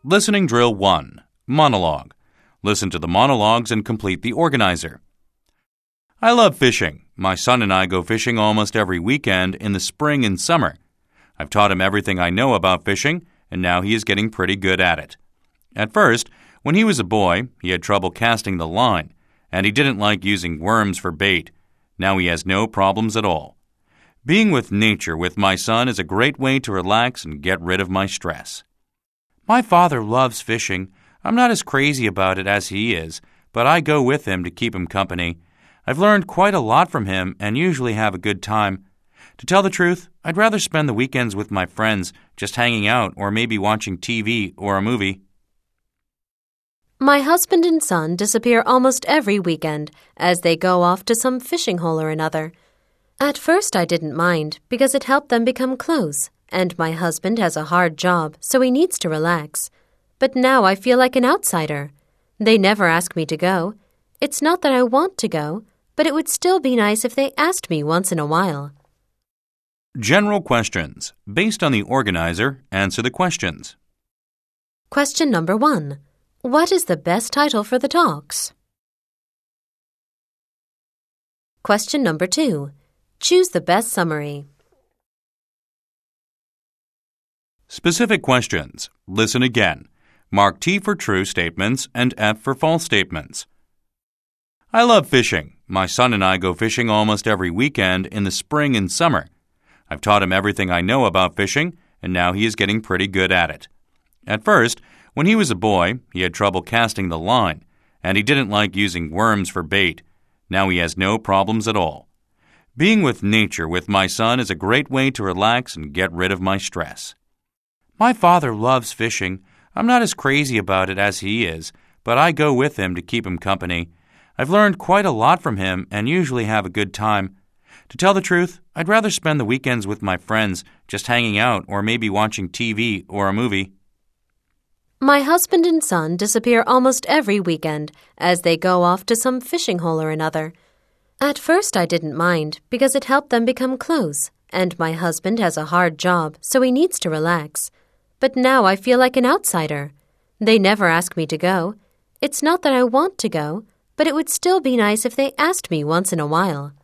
Listening Drill 1. Monologue. Listen to the monologues and complete the organizer. I love fishing. My son and I go fishing almost every weekend in the spring and summer. I've taught him everything I know about fishing, and now he is getting pretty good at it. At first, when he was a boy, he had trouble casting the line, and he didn't like using worms for bait. Now he has no problems at all. Being with nature with my son is a great way to relax and get rid of my stress. My father loves fishing. I'm not as crazy about it as he is, but I go with him to keep him company. I've learned quite a lot from him and usually have a good time. To tell the truth, I'd rather spend the weekends with my friends, just hanging out or maybe watching TV or a movie. My husband and son disappear almost every weekend as they go off to some fishing hole or another. At first I didn't mind because it helped them become close, and my husband has a hard job, so he needs to relax. But now I feel like an outsider. They never ask me to go. It's not that I want to go, but it would still be nice if they asked me once in a while. General questions. Based on the organizer, answer the questions. Question number 1. What is the best title for the talks? Question number 2. Choose the best summary. Specific questions. Listen again. Mark T for true statements and F for false statements. I love fishing. My son and I go fishing almost every weekend in the spring and summer. I've taught him everything I know about fishing, and now he is getting pretty good at it. At first, when he was a boy, he had trouble casting the line, and he didn't like using worms for bait. Now he has no problems at all. Being with nature with my son is a great way to relax and get rid of my stress. My father loves fishing. I'm not as crazy about it as he is, but I go with him to keep him company. I've learned quite a lot from him and usually have a good time. To tell the truth, I'd rather spend the weekends with my friends, just hanging out or maybe watching TV or a movie. My husband and son disappear almost every weekend as they go off to some fishing hole or another. At first I didn't mind because it helped them become close, and my husband has a hard job, so he needs to relax. But now I feel like an outsider. They never ask me to go. It's not that I want to go, but it would still be nice if they asked me once in a while.